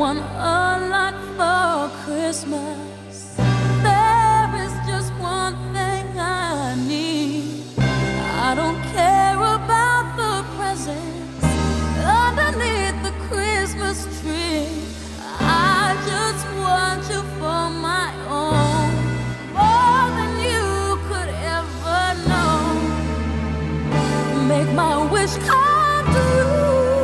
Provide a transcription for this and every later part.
want a lot for Christmas. There is just one thing I need. I don't care about the presents underneath the Christmas tree. I just want you for my own, more than you could ever know. Make my wish come true.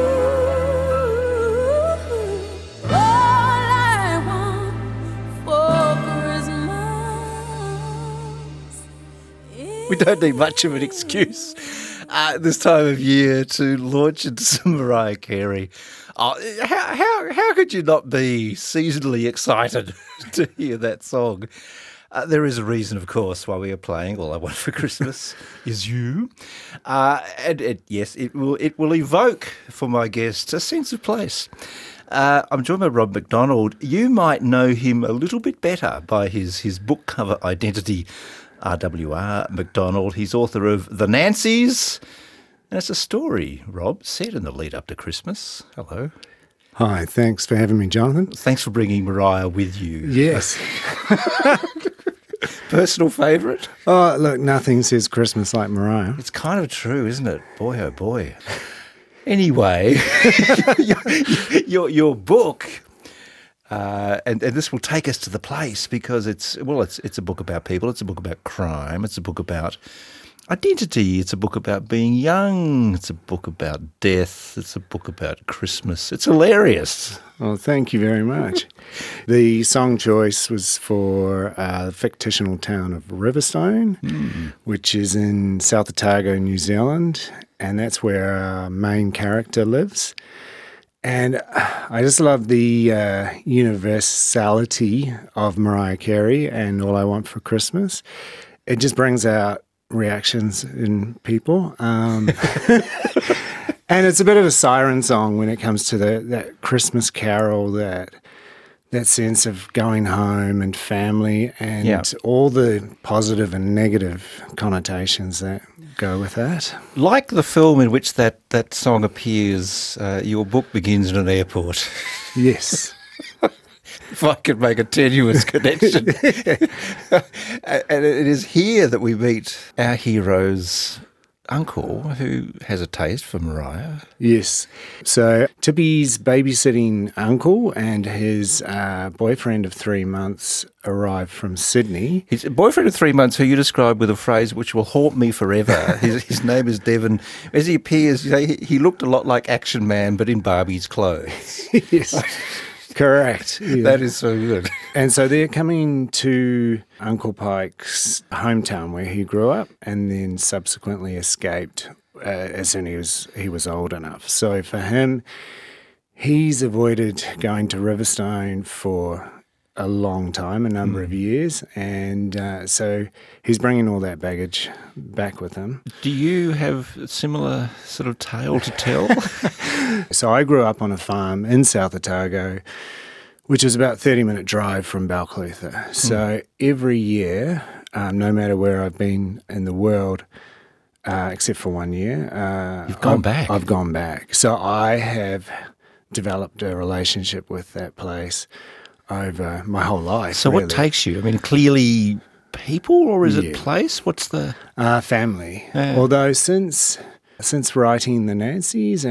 All I want for Christmas is... We don't need much of an excuse this time of year to launch into some Mariah Carey. Oh, how could you not be seasonally excited to hear that song? There is a reason, of course, why we are playing All I Want for Christmas Is You. Yes, it will evoke for my guests a sense of place. I'm joined by Rob McDonald. You might know him a little bit better by his book cover identity, R.W.R. McDonald. He's author of The Nancys. And it's a story, Rob, set in the lead up to Christmas. Hello. Hi, thanks for having me, Jonathan. Thanks for bringing Mariah with you. Yes. Personal favourite? Oh, look, nothing says Christmas like Mariah. It's kind of true, isn't it? Boy, oh boy. Anyway, your book, and this will take us to the place because it's a book about people, it's a book about crime, it's a book about identity, it's a book about being young, it's a book about death, it's a book about Christmas. It's hilarious. Well, thank you very much. The song choice was for the fictional town of Riverstone, which is in South Otago, New Zealand, and that's where our main character lives. And I just love the universality of Mariah Carey and All I Want for Christmas. It just brings out reactions in people. And it's a bit of a siren song when it comes to that Christmas carol, that sense of going home and family and all the positive and negative connotations that go with that. Like the film in which that song appears, your book begins in an airport. Yes. If I could make a tenuous connection. And it is here that we meet our hero's uncle, who has a taste for Mariah. Yes. So Tippy's babysitting uncle and his boyfriend of 3 months arrived from Sydney. His boyfriend of 3 months, who you described with a phrase which will haunt me forever. His name is Devon. As he appears, he looked a lot like Action Man, but in Barbie's clothes. Yes. Correct. Yeah. That is so good. And so they're coming to Uncle Pike's hometown where he grew up and then subsequently escaped as soon as he was old enough. So for him, he's avoided going to Riverstone for a long time, a number of years, and so he's bringing all that baggage back with him. Do you have a similar sort of tale to tell? So I grew up on a farm in South Otago, which is about a 30-minute drive from Balclutha. So every year, no matter where I've been in the world, except for 1 year, You've gone back. I've gone back. So I have developed a relationship with that place over my whole life. So really. what takes you? I mean, clearly people, or is it place? What's the... family. Although since writing The Nancys,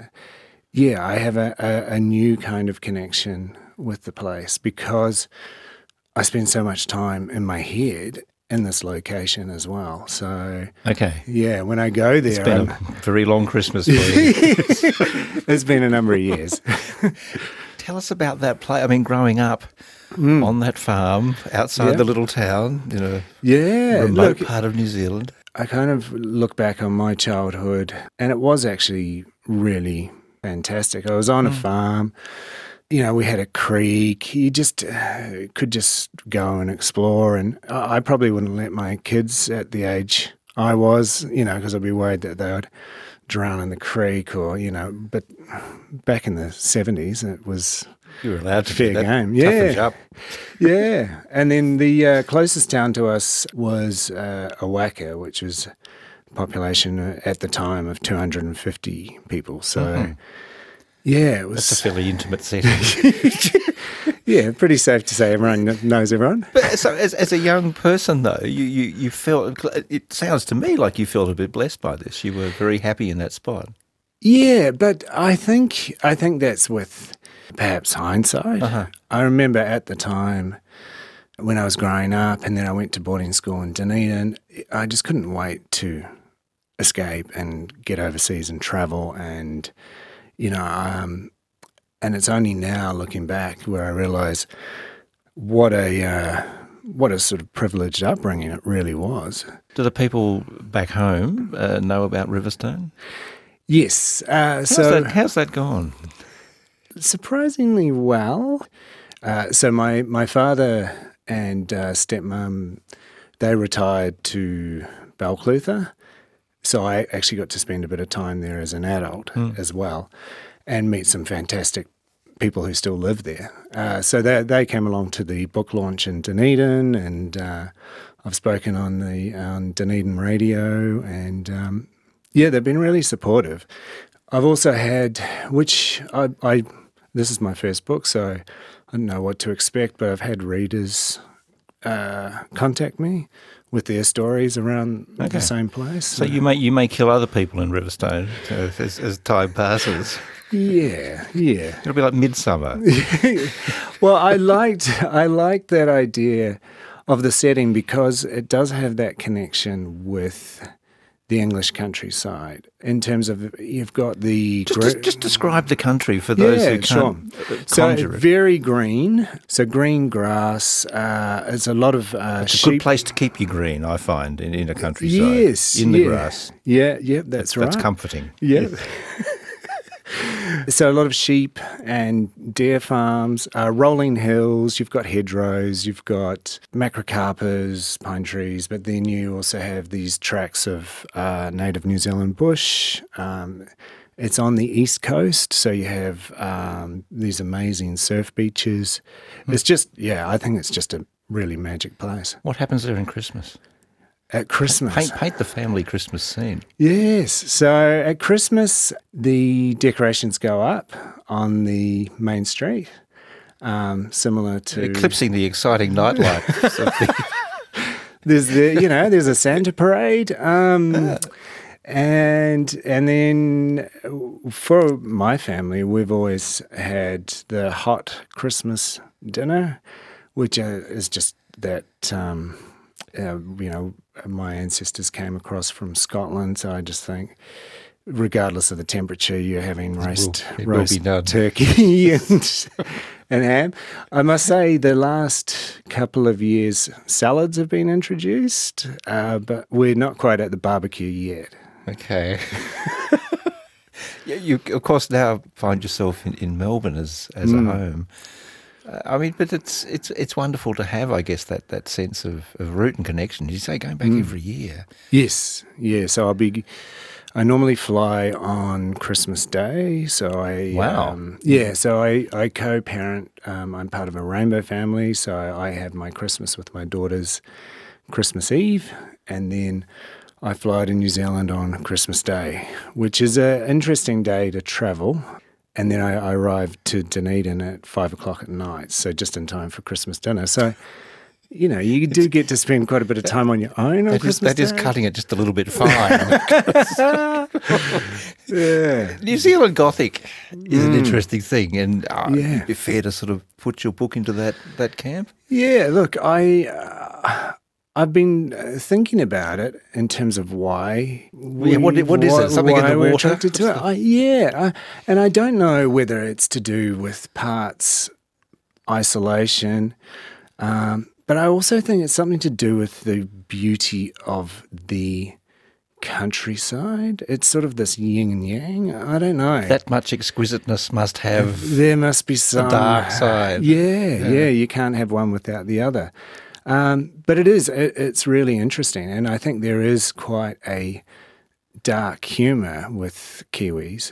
I have a new kind of connection with the place because I spend so much time in my head in this location as well. So, when I go there... It's been a very long Christmas for you. It's been a number of years. Tell us about that place. I mean, growing up on that farm outside the little town in a remote part of New Zealand. I kind of look back on my childhood and it was actually really fantastic. I was on a farm. You know, we had a creek. You just could just go and explore. And I probably wouldn't let my kids at the age I was, because I'd be worried that they would drown in the creek or, but back in the 70s it was you were allowed to fair do that. game. Toughens you up. Yeah. And then the closest town to us was Awaka, which was a population at the time of 250 people. So Yeah, it That's a was. fairly intimate setting. Yeah, pretty safe to say everyone knows everyone. But so, as a young person, though, you felt, it sounds to me like you felt a bit blessed by this. You were very happy in that spot. Yeah, but I think that's with perhaps hindsight. I remember at the time when I was growing up, and then I went to boarding school in Dunedin, I just couldn't wait to escape and get overseas and travel, and and it's only now looking back where I realise what a sort of privileged upbringing it really was. Do the people back home know about Riverstone? Yes. How's that gone? Surprisingly well. So my father and stepmom, they retired to Balclutha. So I actually got to spend a bit of time there as an adult as well, and meet some fantastic people who still live there. So they came along to the book launch in Dunedin, and I've spoken on Dunedin radio, and they've been really supportive. I've also had, which this is my first book, so I don't know what to expect, but I've had readers contact me with their stories around the same place. So you may kill other people in Riverstone as time passes. Yeah. It'll be like Midsummer. Well, I liked that idea of the setting because it does have that connection with the English countryside in terms of you've got the... Just describe the country for those who can't conjure it. Very green, so green grass. There's a lot of It's sheep. a good place to keep you green, I find, in a countryside. Yes. In the grass. Yeah, that's right. That's comforting. Yeah. So a lot of sheep and deer farms, rolling hills, you've got hedgerows, you've got macrocarpus, pine trees, but then you also have these tracts of native New Zealand bush. It's on the east coast, so you have these amazing surf beaches. It's just, I think it's just a really magic place. What happens there in Christmas? At Christmas. Paint the family Christmas scene. Yes. So at Christmas, the decorations go up on the main street, similar to... Eclipsing the exciting nightlife. There's a Santa parade. And then for my family, we've always had the hot Christmas dinner, which is just that... my ancestors came across from Scotland, so I just think, regardless of the temperature, you're having roast turkey and ham. I must say, the last couple of years, salads have been introduced, but we're not quite at the barbecue yet. Okay. You, of course, now find yourself in Melbourne as a home. But it's wonderful to have, I guess, that sense of root and connection. You say going back every year. Yes, yeah. So I normally fly on Christmas Day. So I co-parent. I'm part of a rainbow family, so I have my Christmas with my daughters Christmas Eve, and then I fly to New Zealand on Christmas Day, which is an interesting day to travel. And then I arrived to Dunedin at 5 o'clock at night, so just in time for Christmas dinner. So, you do get to spend quite a bit of time on your own on Christmas Day. That is cutting it just a little bit fine. Yeah. New Zealand Gothic is an interesting thing, and it'd be fair to sort of put your book into that camp. Yeah, look, I've been thinking about it in terms of why. What is it? Something in the we're water? attracted to it. And I don't know whether it's to do with parts isolation, but I also think it's something to do with the beauty of the countryside. It's sort of this yin and yang. I don't know. That much exquisiteness must have There must be some dark side. Yeah. You can't have one without the other. But it's really interesting, and I think there is quite a dark humour with Kiwis,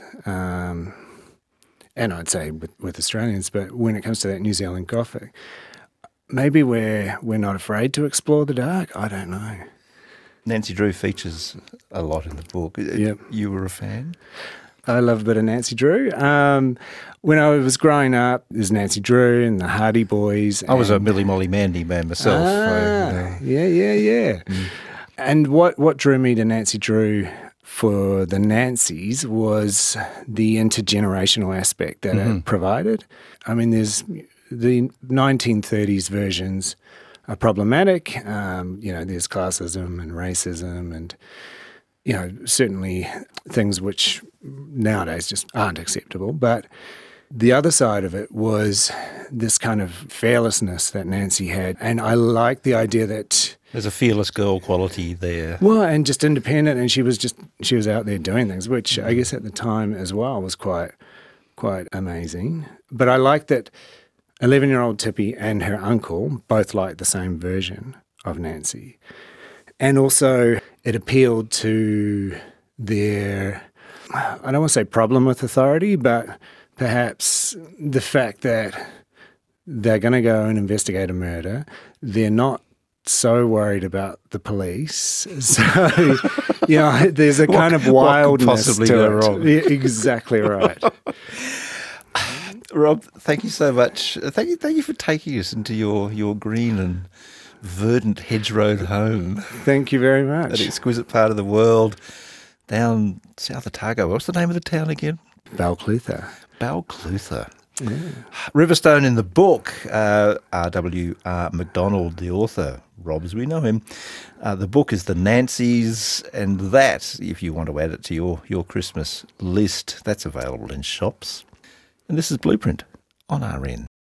and I'd say with Australians, but when it comes to that New Zealand Gothic, maybe we're not afraid to explore the dark. I don't know. Nancy Drew features a lot in the book. Yep. You were a fan? I love a bit of Nancy Drew. When I was growing up, there's Nancy Drew and the Hardy Boys. I was a Millie Molly Mandy man myself. Yeah. And what drew me to Nancy Drew for the Nancys was the intergenerational aspect that it provided. I mean, there's the 1930s versions are problematic. There's classism and racism and, certainly things which nowadays just aren't acceptable. But the other side of it was this kind of fearlessness that Nancy had. And I like the idea that there's a fearless girl quality there. Well, and just independent, and she was out there doing things, which I guess at the time as well was quite amazing. But I like that 11-year-old Tippy and her uncle both liked the same version of Nancy. And also it appealed to their, I don't want to say problem with authority, but perhaps the fact that they're going to go and investigate a murder. They're not so worried about the police. So, there's a kind of wildness possibly to go it. wrong? Yeah, exactly right. Rob, thank you so much. Thank you for taking us into your green and verdant hedgerow home. Thank you very much. That exquisite part of the world down South Otago. What's the name of the town again? Balclutha. Balclutha. Yeah. Riverstone in the book, R.W.R. MacDonald, the author, Rob as we know him. The book is The Nancys, and that, if you want to add it to your Christmas list, that's available in shops. And this is Blueprint on RN.